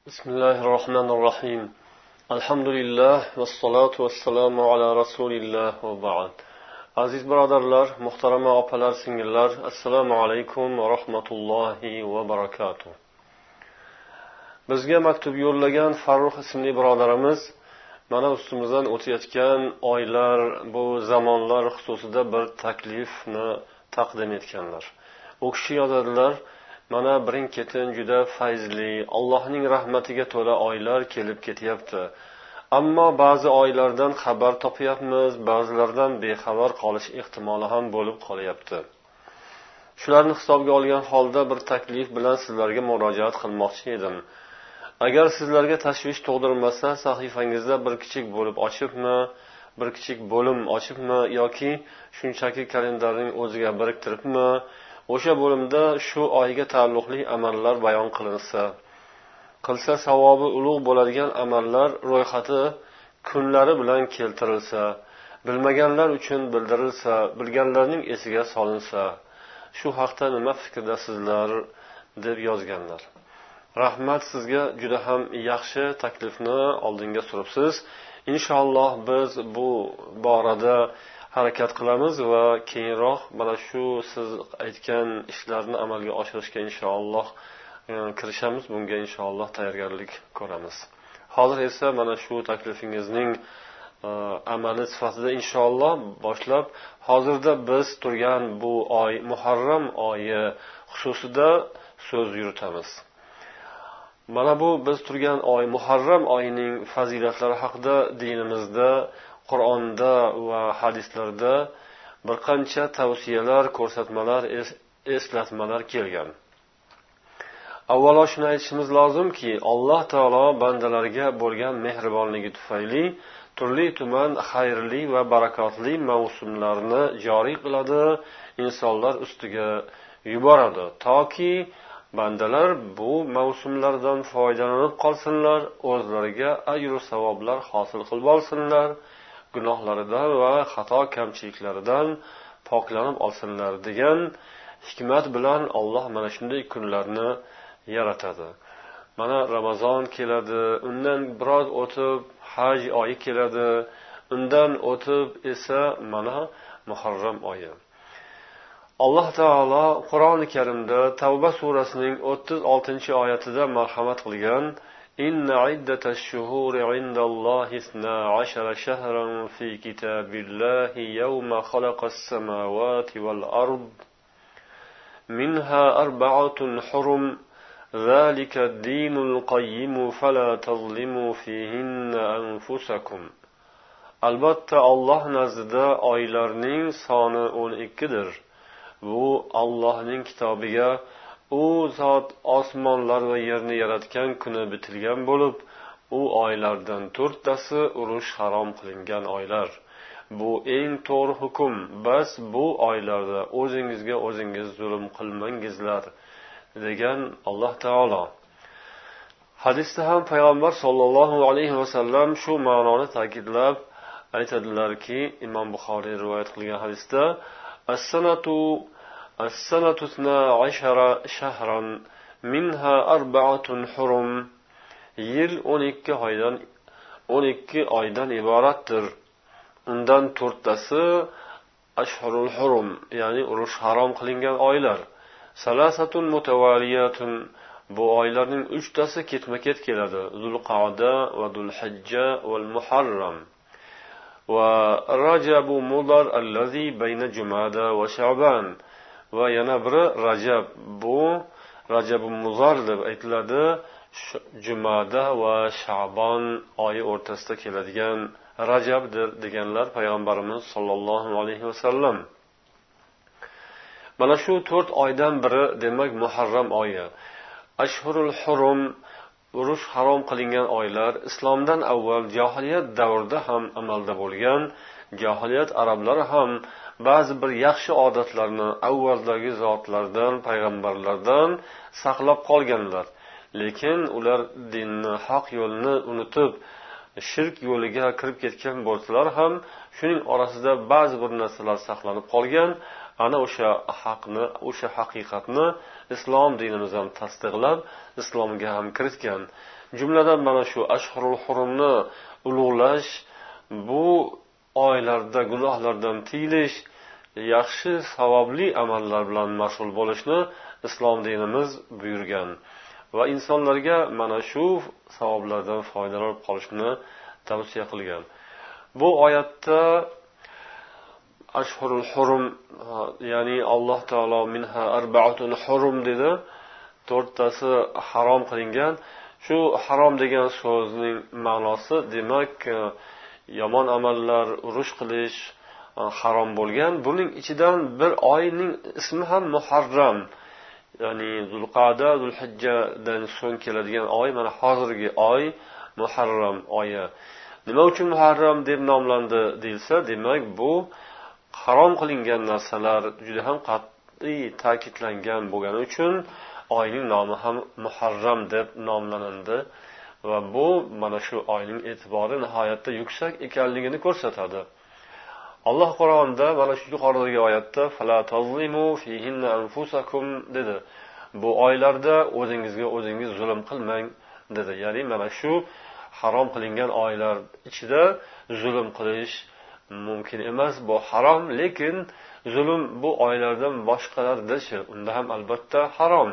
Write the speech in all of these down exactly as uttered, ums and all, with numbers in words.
بسم الله الرحمن الرحيم الحمد لله والصلاة والسلام على رسول الله وبعد. Aziz birodarlar, muhtarama opalar, singillar, assalomu alaykum va rahmatullohi va barakatuh. Bizga maktub yo'llagan Farruh ismli birodarimiz mana ustimizdan o'tayotgan oylar, bu zamonlar xususida bir taklifni taqdim etganlar. U kishi yozadilar: mana birin-ketin juda fayzli, Allohning rahmatiga to'la oylar kelib ketyapti. Ammo ba'zi oylardan xabar topyapmiz, ba'zilardan bexabar qolish ehtimoli ham bo'lib qolyapti. Shularni hisobga olgan holda bir taklif bilan sizlarga murojaat qilmoqchi edim. Agar sizlarga tashvish tug'dirmasa, sahifangizda bir kichik bo'lib ochibmi, bir kichik bo'lim ochibmi yoki shunchaki kalendarning o'ziga biriktiribmi, o'sha bo'limda shu oyga taalluqli amallar bayon qilinsa, qilsa savobi ulug' bo'ladigan amallar ro'yxati kunlari bilan keltirilsa, bilmaganlar uchun bildirilsa, bilganlarning esiga solinsa, shu haqda nima fikrdasizlar deb yozganlar. Rahmat, sizga juda ham yaxshi taklifni oldinga suribsiz. Inshaalloh biz bu borada harakat qilamiz va keyinroq mana shu siz aytgan ishlarni amalga oshirishga inshaalloh kirishamiz. Bunga inshaalloh tayyorgarlik ko'ramiz. Hozir esa mana shu taklifingizning amali sifatida inshaalloh boshlab, hozirda biz turgan bu oy Muharram oyi xususida so'z yuritamiz. Mana bu biz turgan oy Muharram oyining fazilatlari haqida dinimizda, Qur'onda va hadislarda bir qancha tavsiyalar, ko'rsatmalar, eslatmalar kelgan. Avvalo shuni aytishimiz lozimki, Alloh taolo bandalariga bo'lgan mehribonligi tufayli turli tuman xayrli va barakotli mavsumlarni joriy qiladi, insonlar ustiga yuboradi, toki bandalar bu mavsumlardan foydalanib qolsinlar, o'zlariga ajr va savoblar hosil qilib olsinlar, gunohlaridan va xato kamchiliklaridan poklanib olsinlar degan hikmat bilan Alloh mana shunday kunlarni yaratadi. Mana Ramazon keladi, undan biroz o'tib Haj oyi keladi, undan o'tib esa mana Muharram oyi. Alloh taolo Qur'oni Karimda Tavba surasining o'ttiz oltinchi oyatida marhamat qilgan: Inna iddatash shuhuri indallohi isna ashara shahran fi kitabillahi yawma khalaqas samawati wal ard minha arba'atun hurum zalika ad-dinul qayyim fala tazlimu fihinna anfusakum. Albatta Alloh nazdida oylarning soni o'n ikki dir. Bu Allohning kitobiga u zot osmonlar va yerni yaratgan kuni bitilgan bo'lib, u oylardan to'rttasi urush harom qilingan oylar. Bu eng to'g'ri hukm. Bas bu oylarda o'zingizga o'zingiz zulm qilmangizlar degan Alloh taolo. Hadisda ham payg'ambar sollallohu alayhi vasallam shu ma'noni ta'kidlab aytadilarki, Imom Buxoriy rivoyat qilgan hadisda: As-sanatu as-sanatu isna ashara shahran minha arba'atun hurum. Yil o'n ikki oydan o'n ikki oydan iboratdir. Undan to'rttasi ashhurul hurum, ya'ni urush harom qilingan oylar. Salasatun mutavaliyatun, bu oylarning uchtasi ketma-ket keladi: Zulqa'da va Zulhijja va Muharram. Va Rajabu Mudar allazi bayna Jumada va Sha'ban. Va yana biri Rajab, bu Rajabu Mudar deb aytiladi, Jumada va Sha'ban oyi o'rtasida keladigan Rajabdir deganlar payg'ambarimiz sollallohu alayhi vasallam. Mana shu to'rt oydan biri demak Muharram oyi. Ashhurul Hurum, urush harom qilingan oylar islomdan avval jahiliyat davrida ham amalda bo'lgan. Jahiliyat arablari ham ba'zi bir yaxshi odatlarni avvaldagi zotlardan, payg'ambarlardan saqlab qolganlar. Lekin ular dinni, haq yo'lni unutib, shirk yo'liga kirib ketgan bo'lsalar ham, shuning orasida ba'zi bir narsalar saqlanib qolgan. ana o'sha haqni, o'sha haqiqatni islom dinimiz ham tasdiqlab, islomga ham kiritgan. Jumladan mana shu ashhurul hurumni ulug'lash, bu oylarda gunohlardan tiyilish, yaxshi savobli amallar bilan mashg'ul bo'lishni islom dinimiz buyurgan va insonlarga mana shu savoblardan foydalanib qolishni tavsiya qilgan. Bu oyatda ashhurul hurum, ya'ni Alloh taolo minha arba'atun hurum dedi, to'rttasi harom qilingan. Shu harom degan so'zning ma'nosi demak yomon amallar, urush qilish harom bo'lgan. Buning ichidan bir oyning ismi ham Muharram, ya'ni Zulqa'da, Zulhijjadan so'ng keladigan oy, mana hozirgi oy Muharram oyi. Nima uchun Muharram deb nomlandi deyilsa, demak bu harom qilingan narsalar juda ham qat'iy ta'kidlangan bo'lgani uchun oyning nomi ham Muharram deb nomlanadi va bu mana shu oyning e'tibori nihoyatda yuksak ekanligini ko'rsatadi. Alloh Qur'onda mana shu yuqoridagi oyatda fala tazlimu fihinna anfusakum dedi. Bu oylarda o'zingizga o'zingiz zulm qilmang dedi. Ya'ni mana shu harom qilingan oylar ichida zulm qilish mumkin emas, bu harom, lekin zulm bu oylardan boshqalardachi, unda ham albatta harom.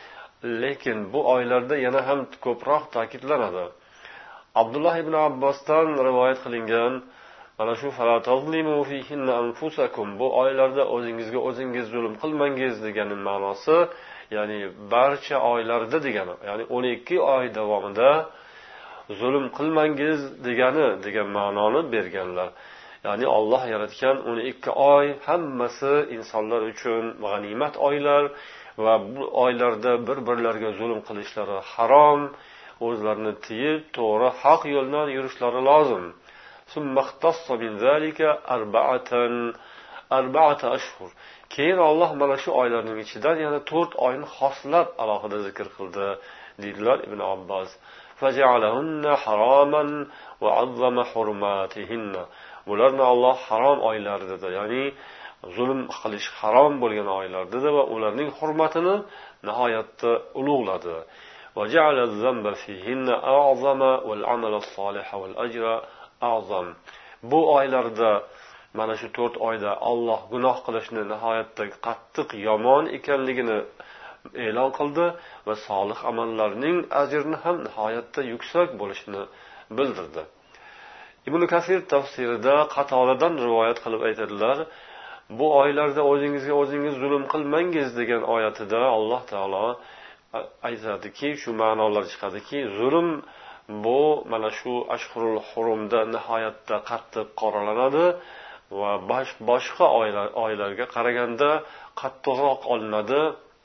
Lekin bu oylarda yana ham ko'proq ta'kidlanadi. Abdullah ibn Abbosdan rivoyat qilingan mana shu fala tazlimu fihinna anfusakum, bu oylarda o'zingizga o'zingiz zulm qilmangiz deganing ma'nosi, ya'ni barcha oylarda degani, ya'ni o'n ikki oy davomida zulm qilmangiz degani degan ma'noni berganlar. Ya'ni Alloh yaratgan o'n ikki oy hammasi insonlar uchun g'animat oylar va bu oylarda bir-birlariga zulm qilishlari harom, o'zlarini tiyib to'g'ri haq yo'ldan yurishlari lozim. Summaqtassa min zalika arba'atan arba'ata ashhur. Keyin Alloh mana shu oylarning ichidan yana to'rt oyni xoslab alohida zikr qildi, deydilar Ibn Abbos. Faja'alahunna haraman va 'azzama hurmatihinna. Bularni Alloh harom oylar dedi, ya'ni zulm qilish harom bo'lgan oylar dedi va ularning hurmatini nihoyatda ulug'ladi. Va ja'ala az-zamba fihinna a'zama wal 'amala as-solih wal ajra a'zam. Bu oylarda mana shu to'rt oyda Alloh gunoh qilishni nihoyatda qattiq yomon ekanligini e'lon qildi va solih amallarning ajrini ham nihoyatda yuksak bo'lishini bildirdi. Ibn Kasir tafsirida Qatoladan rivoyat qilib aytadilar, bu oylarda o'zingizga o'zingiz zulm qilmangiz degan oyatida Alloh taolo aytadiki, shu ma'nolar chiqadiki, zulm bu mana shu ashhurul hurumda nihoyatda qattiq qoralanadi va boshqa oylar oylarga qaraganda qattiqroq olinadi.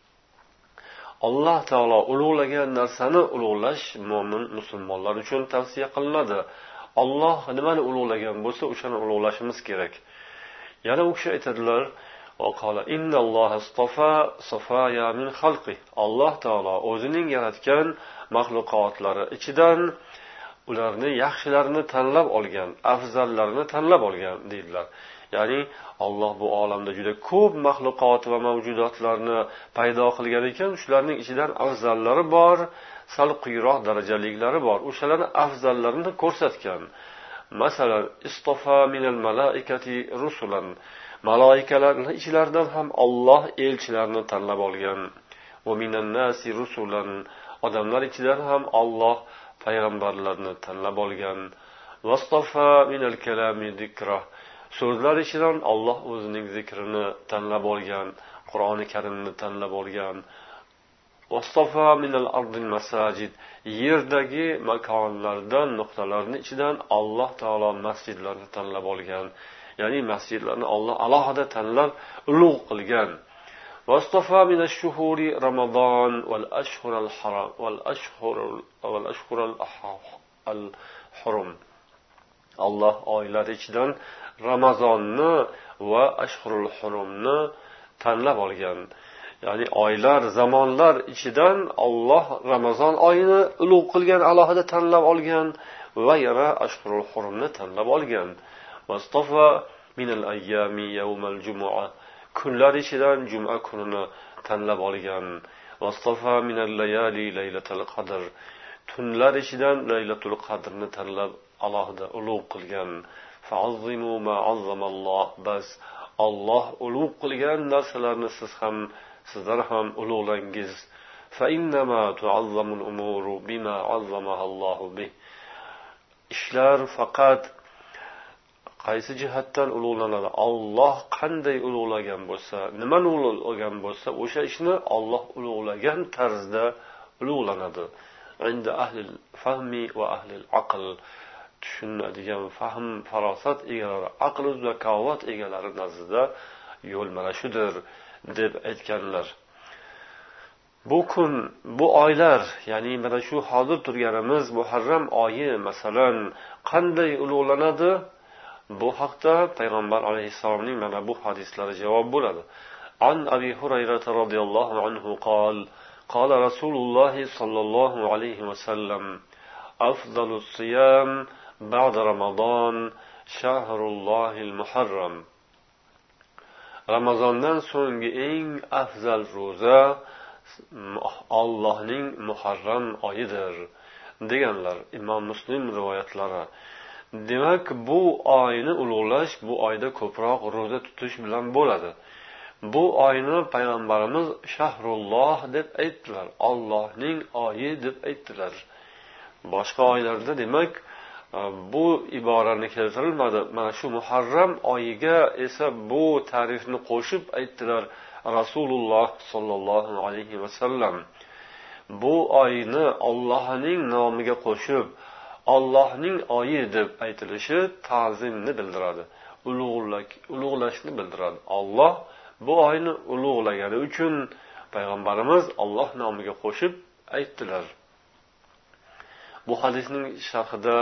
Alloh taolo ulug'lagan narsani ulug'lash mo'min musulmonlar uchun tavsiya qilinadi. Alloh nimani ulug'lagan bo'lsa, o'shani ulug'lashimiz kerak. Yana u kishi aytadilar, vaqala innalloha astafa safaya min xalqi. Alloh taolo o'zining yaratgan maxluqotlari ichidan ularni yaxshilarini tanlab olgan, afzallarini tanlab olgan deydilar. Ya'ni Alloh bu olamda juda ko'p maxluqot va mavjudotlarni paydo qilgan ekan, shularning ichidan afzallari bor, sal quyiroq darajaliklari bor. O'shalarni afzallarini ko'rsatgan. Masalan, istofa minal malaikati rusulan. Malaikalarning ichlaridan ham Alloh elchilarni tanlab olgan. Va minan nasi rusulan. Odamlar ichidan ham Alloh payg'ambarlarni tanlab olgan. Vastofa minal kalami zikra. So'zlar ichidan Alloh o'zining zikrini tanlab olgan, Qur'oni Karimni tanlab olgan. Vastofa minal ardil masajid. Yerdagi makonlardan, nuqtalarning ichidan Alloh taolo masjidlarni tanlab olgan. Ya'ni masjidlarni Alloh alohida tanlab ulug' qilgan. Vastofa minash shuhuri Ramazon wal ashhur al haram wal ashhur wal ashhur al hurum. Alloh oylar ichidan Ramazonni va ashhurul hurumni tanlab olgan. Ya'ni oylar, zamonlar ichidan Alloh Ramazon oyini ulug' qilgan, alohida tanlab olgan va yana ashhurul hurumni tanlab olgan. Vastofa minal ayyami yawmal jumu'a. kunlar ichidan juma kunini tanlab olgan. Vastafa minal layali laylatul qadr, tunlar ichidan laylatul qadrni tanlab alohida ulug' qilgan. Fa'azzimu ma azzamalloh, bas Alloh ulug' qilgan narsalarni siz ham sizlar ham ulug'langiz. Fa innama tu'azzamul umuru bima azzamaha Allohu bih. Ishlar faqat qaysi jihatdan ulug'lanadi? Alloh qanday ulug'lagan bo'lsa, nimani ulug'lagan bo'lsa, o'sha ishni Alloh ulug'lagan tarzda ulug'lanadi. Inda ahli fahmi va ahli aql, tushunadigan fahm, farosat egalari, aql va zakovat egalari nazdida yo'l mana shudir deb aytganlar. Bu kun, bu oylar, ya'ni mana shu hozir turganimiz Muharram oyi masalan qanday ulug'lanadi? Bu haqda payg'ambar alayhissalomning mana bu hadislari javob bo'ladi. An Abi Hurayra radhiyallohu anhu qol, qala Rasululloh sallallohu alayhi va sallam, afdalus siyam ba'da Ramazon shahrullohil muharram. Ramazondan so'nggi eng afzal ro'za Allohning Muharram oyidir deganlar Imom Muslim rivoyatlari. Demak, bu oyni ulug'lash, bu oyda ko'proq ro'za tutish bilan bo'ladi. Bu oyni payg'ambarimiz shahrulloh deb aytdilar, Allohning oyi deb aytdilar. Boshqa oylarda demak bu iborani keltirilmadi. Mana shu Muharram oyiga esa bu ta'rifni qo'shib aytdilar Rasululloh sollallohu alayhi va sallam. Bu oyni Allohning nomiga qo'shib Allohning oyi deb aytilishi ta'zimni bildiradi, ulug'lashni bildiradi. Alloh bu oyni ulug'lagani uchun payg'ambarimiz Alloh nomiga qo'shib aytdilar. Bu hadisning sharhida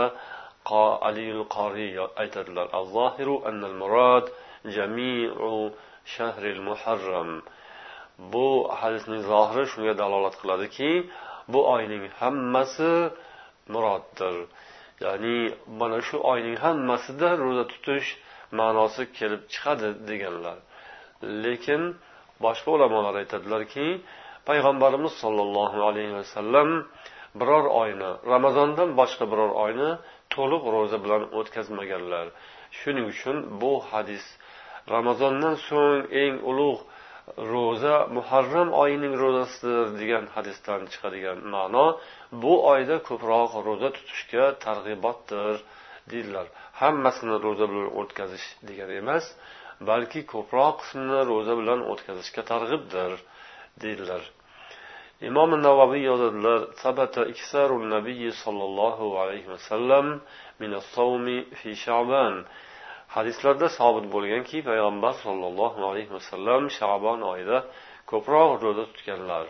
Aliyul Qori aytadilar: "Az-zohiru annal murad jami'u shahril muharram." Bu hadisning zohiri shunga dalolat qiladiki, bu oyning hammasi muroddir. Ya'ni mana shu oyning hammasida ro'za tutish ma'nosi kelib chiqadi deganlar. Lekin boshqa ulamolar aytadilarki, payg'ambarimiz sollallohu alayhi vasallam biror oyni, Ramazondan boshqa biror oyni to'liq ro'za bilan o'tkazmaganlar. Shuning uchun bu hadis Ramazondan so'ng eng ulug' ro'za Muharram oyining ro'zasidir degan hadisdan chiqadigan ma'no, bu oyda ko'proq ro'za tutishga targ'ibotdir deydilar. Hammasini ro'za bilan o'tkazish degani emas, balki ko'proq qismini ro'za bilan o'tkazishga targ'ibdir deydilar. Imom Navoiy yozadilar: "Sabata iksarun nabiy sallallohu alayhi vasallam min as-sawmi fi Sha'ban." Hadislarda sabit bo'lganki, payg'ambar sollallohu alayhi vasallam Sha'bon oyida ko'proq ro'za tutganlar.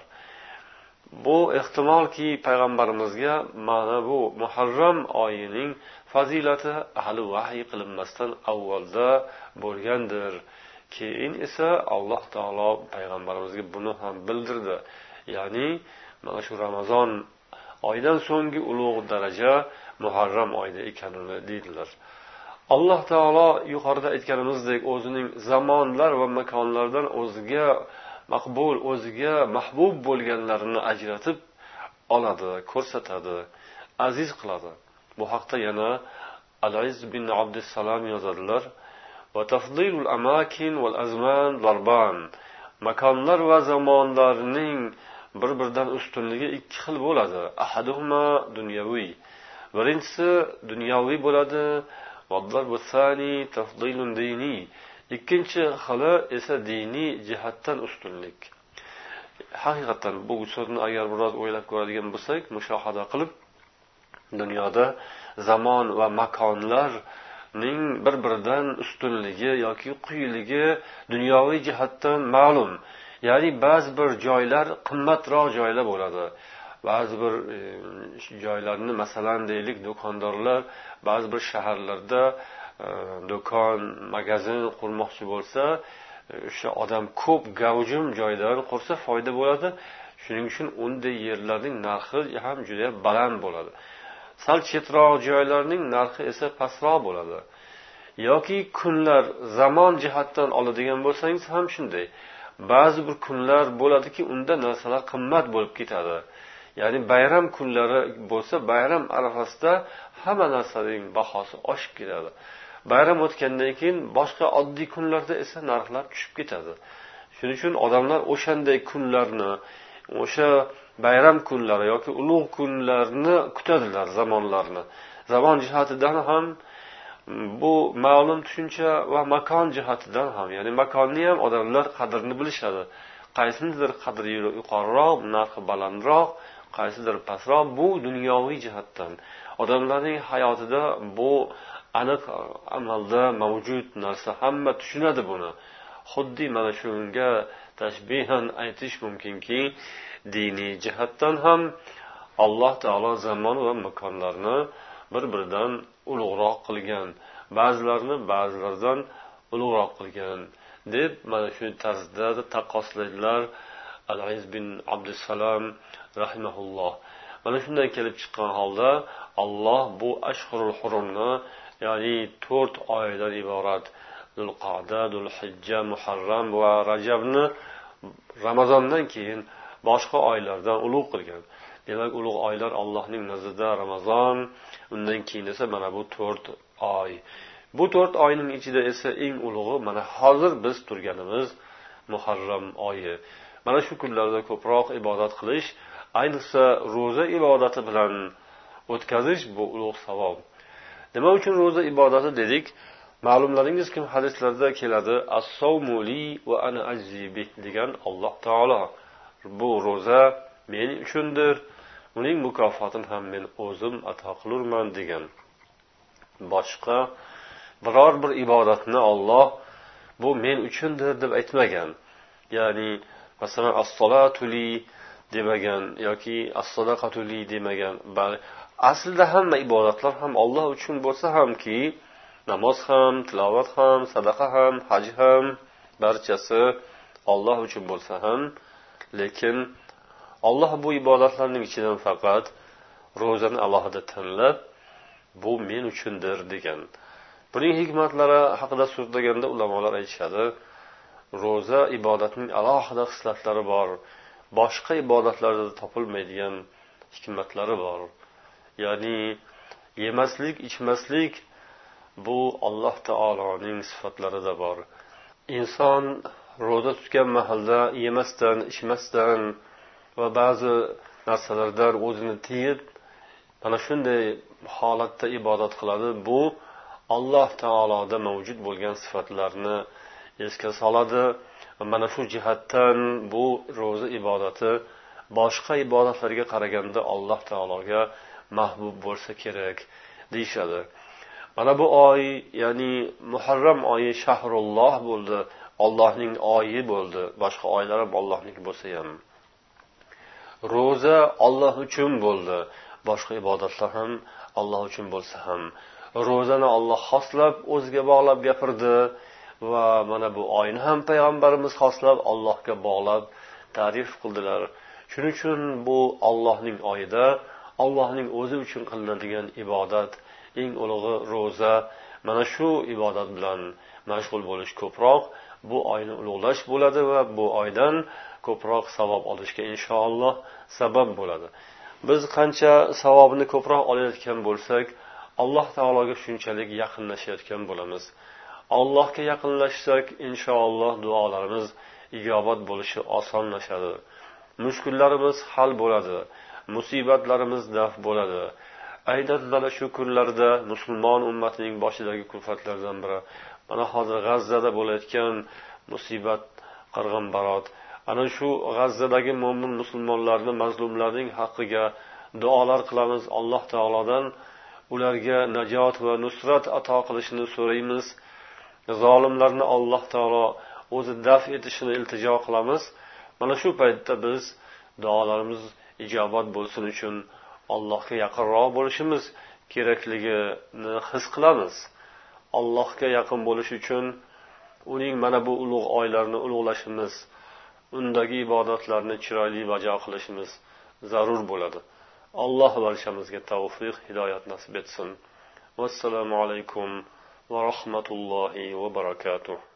Bu ehtimolki payg'ambarimizga mana bu Muharram oyining fazilati hali vahiy qilinmasdan avvalda bo'lgandir. Keyin esa Alloh taolo payg'ambarimizga buni ham bildirdi. Ya'ni mana shu Ramazon oyidan so'nggi ulug' daraja Muharram oyida ekanini deydilar. Alloh taolo yuqorida aytganimizdek o'zining zamonlar va makonlardan o'ziga maqbul, o'ziga mahbub bo'lganlarini ajratib oladi, ko'rsatadi, aziz qiladi. Bu haqda yana Al-Aziz bin Abdussalam yozadilar: "Va tafdilul amakin val azman darban." Makonlar va zamonlarning bir-biridan ustunligi ikki xil bo'ladi. Ahaduhuma dunyoviy. Birinchisi dunyoviy bo'ladi. Waddarbu thani tafdilun diniy. Ikkinchi xili esa diniy jihatdan ustunlik. Haqiqatan bu so'zni agar biroz o'ylab ko'radigan bo'lsak, mushohada qilib, dunyoda zamon va makonlarning bir-biridan ustunligi yoki quyiligi dunyoviy jihatdan ma'lum. Ya'ni ba'zi bir joylar qimmatroq joylar bo'ladi. Ba'zi bir e, joylarni, masalan deylik, do'kondorlar ba'zi bir shaharlarda e, do'kon, magazin qurmoqchi bo'lsa, o'sha e, odam ko'p gavjum joylarni qursa foyda bo'ladi. Shuning uchun unday yerlarning narxi ham juda baland bo'ladi. Sal chetroq joylarning narxi esa pastroq bo'ladi. yoki kunlar zamon jihatdan oladigan bo'lsangiz ham shunday. Ba'zi bir kunlar bo'ladiki, unda narsalar qimmat bo'lib ketadi. Ya'ni bayram kunlari bo'lsa, bayram arafasida hamma narsaning bahosi oshib ketadi. Bayram o'tgandan keyin boshqa oddiy kunlarda esa narxlar tushib ketadi. Shuning uchun odamlar o'shanday kunlarni, o'sha bayram kunlari yoki ulug' kunlarni kutadilar, zamonlarni. Zamon jihatidan ham bu ma'lum tushuncha va makon jihatidan ham, ya'ni makonni ham odamlar qadrini bilishadi. Qaysidir qadri yuqoriroq, narxi balandroq, qaysidir pastroq, bu dunyoviy jihatdan. Odamlarning hayotida bu aniq amalda mavjud narsa, hamma tushunadi buni. Xuddi mana shunga tashbihan aytish mumkinki, diniy jihatdan ham Alloh taolo zamon va makonlarni bir-biridan ulug'roq qilgan, ba'zilarini ba'zilaridan ulug'roq qilgan deb mana shu tarzda taqqoslaydilar Al-Aziz bin Abdussalam rahimahulloh. Mana shundan kelib chiqqan holda Alloh bu ashhurul hurumni, ya'ni to'rt oydan iborat Zulqa'da, Zulhijja, Muharram va Rajabni Ramazondan keyin boshqa oylardan ulug' qilgan. Demak, ulug' oylar Allohning nazdida Ramazon, undan keyin esa mana bu to'rt oy. Bu to'rt oyning ichida esa eng ulug'i mana hozir biz turganimiz Muharram oyi. Mana shu kunlarda ko'proq ibodat qilish, ayniqsa roza ibodati bilan o'tkazish bu ulug' savob. Nima uchun roza ibodati dedik? Ma'lumlaringizki, hadislarda keladi, as-sawmu li va ana ajzi bih degan Alloh taolo. Bu roza men uchundir, uning mukofotini ham men o'zim ato qilurman degan. Boshqa biror bir ibodatni Alloh bu men uchundir deb aytmagan. Ya'ni masalan as-salatu li demagan yoki as-sadaqatu li demagan. Aslida hamma ibodatlar ham Alloh uchun bo'lsa hamki, namoz ham, tilovat ham, sadaqa ham, haj ham barchasi Alloh uchun bo'lsa ham, lekin Alloh bu ibodatlarning ichidan faqat ro'zani alohida tanlab, bu men uchundir degan. Buning hikmatlari haqida so'zlaganda ulamolar aytishadi, ro'za ibodatning alohida xislatlari bor, boshqa ibodatlarda topilmaydigan hikmatlari bor. Ya'ni yemaslik, ichmaslik bu Alloh taoloning sifatlarida bor. Inson ro'za tutgan mahalda yemasdan, ichmasdan va ba'zi narsalardan o'zini tiyib, mana shunday holatda ibodat qiladi. Bu Alloh taoloda mavjud bo'lgan sifatlarni esga soladi. Mana shu jihatdan bu ro'za ibodati boshqa ibodatlarga qaraganda Alloh taologa mahbub bo'lsa kerak deyshadi. Mana bu oy, ya'ni Muharram oyi shahrulloh bo'ldi, Allohning oyi bo'ldi. Boshqa oylar ham Allohning bo'lsa ham. Ro'za Alloh uchun bo'ldi, boshqa ibodatlar ham Alloh uchun bo'lsa ham. Ro'zani Alloh xoslab o'ziga bog'lab gapirdi va mana bu oyni ham payg'ambarimiz xoslab Allohga bog'lab ta'rif qildilar. Shuning uchun bu Allohning oyida Allohning o'zi uchun qilinadigan ibodat, eng ulug'i ro'za. Mana shu ibodat bilan mashg'ul bo'lish ko'proq bu oyni ulug'lash bo'ladi va bu oydan ko'proq savob olishga inshaalloh sabab bo'ladi. Biz qancha savobni ko'proq olayotgan bo'lsak, Alloh taologa shunchalik yaqinlashayotgan bo'lamiz. Allohga yaqinlashsak, inshaalloh duolarimiz ijobat bo'lishi osonlashadi. Mushkullarimiz hal bo'ladi, musibatlarimiz daf bo'ladi. Aynan mana shu kunlarda musulmon ummatining boshidagi kulfatlardan biri mana hozir G'azzada bo'layotgan musibat, qirg'inbarot. Ana shu G'azzadagi mo'min musulmonlarning, mazlumlarning haqqiga duolar qilamiz. Alloh taolodan ularga najot va nusrat ato qilishini so'raymiz. Zolimlarni Alloh taolo o'zi daf etishini iltijo qilamiz. Mana shu paytda biz duolarimiz ijobat bo'lsin uchun Allohga yaqinroq bo'lishimiz kerakligini his qilamiz. Allohga yaqin bo'lish uchun uning mana bu ulug' oylarni ulug'lashimiz, undagi ibodatlarni chiroyli bajo qilishimiz zarur bo'ladi. Alloh barchamizga tavfiq, hidoyat nasib etsin. Vassalomu alaykum va rahmatullohi va barakatuh.